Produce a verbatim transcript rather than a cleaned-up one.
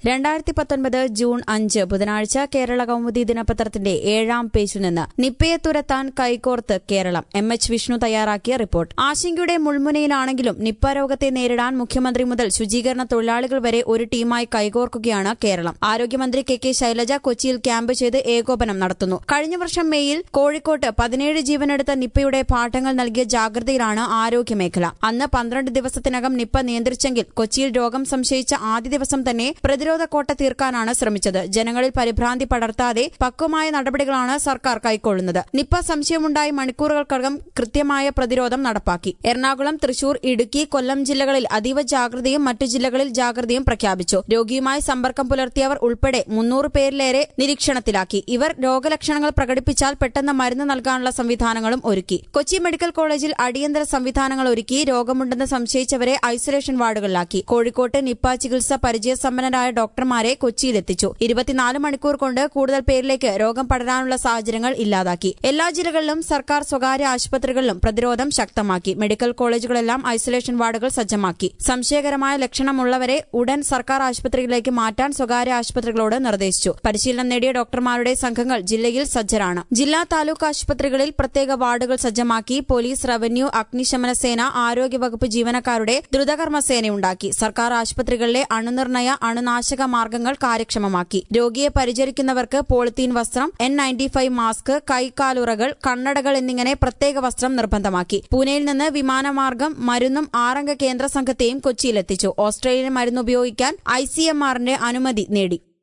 രണ്ടായിരത്തി പത്തൊൻപത് ജൂൺ അഞ്ച് ബുധനാഴ്ച കേരള കൗമുദി ദിനപത്രത്തിന്റെ ഏഴാം പേജിൽ നിന്ന് നിപ്പയെ തുരത്താൻ കൈകോർത്ത് കേരളം. എം എച്ച് വിഷ്ണു തയ്യാറാക്കിയ റിപ്പോർട്ട്. ആശങ്കയുടെ മുൾമുനയിലാണെങ്കിലും നിപ്പ രോഗത്തെ നേരിടാൻ മുഖ്യമന്ത്രി മുതൽ ശുചീകരണ തൊഴിലാളികൾ വരെ ഒരു ടീമായി കൈകോർക്കുകയാണ് കേരളം. ആരോഗ്യമന്ത്രി കെ കെ ശൈലജ കൊച്ചിയിൽ ക്യാമ്പ് ചെയ്ത് ഏകോപനം നടത്തുന്നു. കഴിഞ്ഞ വർഷം മേയിൽ കോഴിക്കോട്ട് പതിനേഴ് ജീവനെടുത്ത നിപ്പയുടെ പാഠങ്ങൾ നൽകിയ ജാഗ്രതയിലാണ് ആരോഗ്യമേഖല. അന്ന് പന്ത്രണ്ട് ദിവസത്തിനകം നിപ്പ നിയന്ത്രിച്ചെങ്കിൽ കൊച്ചിയിൽ രോഗം സംശയിച്ച ആദ്യ ദിവസം തന്നെ പ്രതിരോധ കോട്ട തീർക്കാനാണ് ശ്രമിച്ചത്. ജനങ്ങളിൽ പരിഭ്രാന്തി പടർത്താതെ പക്വമായ നടപടികളാണ് സർക്കാർ കൈക്കൊള്ളുന്നത്. നിപ്പ സംശയമുണ്ടായി മണിക്കൂറുകൾക്കകം കൃത്യമായ പ്രതിരോധം നടപ്പാക്കി. എറണാകുളം, തൃശൂർ, ഇടുക്കി, കൊല്ലം ജില്ലകളിൽ അതീവ ജാഗ്രതയും മറ്റു ജില്ലകളിൽ ജാഗ്രതയും പ്രഖ്യാപിച്ചു. രോഗിയുമായി സമ്പർക്കം പുലർത്തിയവർ ഉൾപ്പെടെ മുന്നൂറ് പേരിലേറെ നിരീക്ഷണത്തിലാക്കി. ഇവർ രോഗലക്ഷണങ്ങൾ പ്രകടിപ്പിച്ചാൽ പെട്ടെന്ന് മരുന്ന് നൽകാനുള്ള സംവിധാനങ്ങളും ഒരുക്കി. കൊച്ചി മെഡിക്കൽ കോളേജിൽ അടിയന്തര സംവിധാനങ്ങൾ ഒരുക്കി. രോഗമുണ്ടെന്ന് സംശയിച്ചവരെ ഐസൊലേഷൻ വാർഡുകളിലാക്കി. കോഴിക്കോട്ട് നിപ്പ ചികിത്സ പരിചയസമ്പന്നരായ ഡോക്ടർമാരെ കൊച്ചിയിലെത്തിച്ചു. ഇരുപത്തിനാല് മണിക്കൂർ കൊണ്ട് കൂടുതൽ പേരിലേക്ക് രോഗം പടരാനുള്ള സാഹചര്യങ്ങൾ ഇല്ലാതാക്കി. എല്ലാ ജില്ലകളിലും സർക്കാർ സ്വകാര്യ ആശുപത്രികളിലും പ്രതിരോധം ശക്തമാക്കി. മെഡിക്കൽ കോളേജുകളെല്ലാം ഐസൊലേഷൻ വാർഡുകൾ സജ്ജമാക്കി. സംശയകരമായ ലക്ഷണമുള്ളവരെ ഉടൻ സർക്കാർ ആശുപത്രികളിലേക്ക് മാറ്റാൻ സ്വകാര്യ ആശുപത്രികളോട് നിർദ്ദേശിച്ചു. പരിശീലനം നേടിയ ഡോക്ടർമാരുടെ സംഘങ്ങൾ ജില്ലയിൽ സജ്ജരാണ്. ജില്ലാ താലൂക്ക് ആശുപത്രികളിൽ പ്രത്യേക വാർഡുകൾ സജ്ജമാക്കി. പോലീസ്, റവന്യൂ, അഗ്നിശമന സേന, ആരോഗ്യവകുപ്പ് ജീവനക്കാരുടെ ദ്രുതകർമ്മസേനയുണ്ടാക്കി. സർക്കാർ ആശുപത്രികളിലെ അണുനിർണയ അണുനാശക മാർഗങ്ങൾ കാര്യക്ഷമമാക്കി. രോഗിയെ പരിചരിക്കുന്നവർക്ക് പോളിത്തീൻ വസ്ത്രം, എൻ നയൻറ്റി ഫൈവ് മാസ്ക്, കൈക്കാലുറകൾ, കണ്ണടകൾ എന്നിങ്ങനെ പ്രത്യേക വസ്ത്രം നിർബന്ധമാക്കി. പൂനെയിൽ നിന്ന് വിമാനമാർഗം മരുന്നും ആറംഗ കേന്ദ്ര സംഘത്തെയും കൊച്ചിയിലെത്തിച്ചു. ഓസ്ട്രേലിയൻ മരുന്ന് ഉപയോഗിക്കാൻ ഐ സി എം ആറിന്റെ അനുമതി നേടി.